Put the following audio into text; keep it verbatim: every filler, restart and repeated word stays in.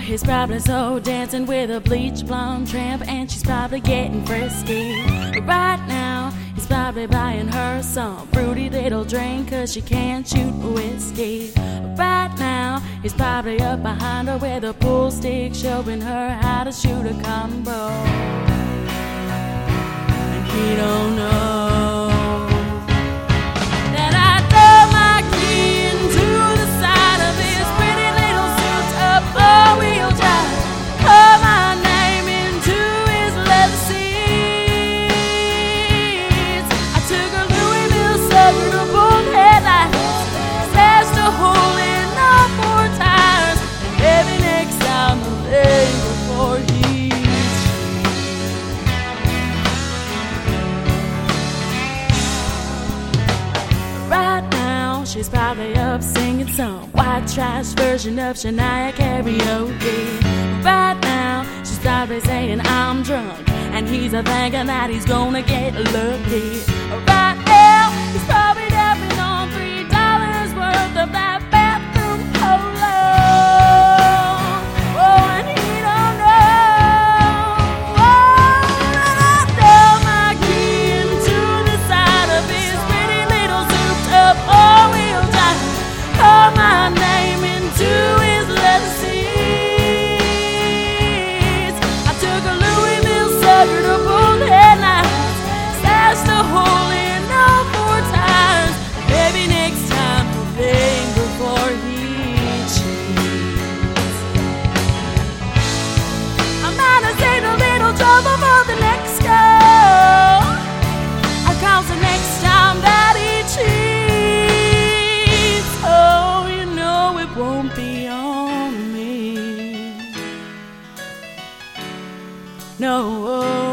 he's probably so dancing with a bleach blonde tramp, and she's probably getting frisky. Right now, he's probably buying her some fruity little drink, cause she can't shoot whiskey. Right now, he's probably up behind her with a pool stick, showing her how to shoot a combo. And he don't know she's probably up singing some white trash version of Shania karaoke. Right now, she's probably saying I'm drunk, and he's a thinking that he's gonna get lucky. Right now, he's probably dapping on three dollars worth of that bathroom polo. Oh, and he don't know. Oh, and I throw my key into the side of his pretty little souped-up all-wheel drive. Call my name into his leather seats. I took a Louisville sucker to pull headlights, slashed a hole in all four tires. Maybe next time he'll think before he cheats. I might have saved a little trouble for the next girl, cause the next time that he cheats, oh, you know it won't be on me. No.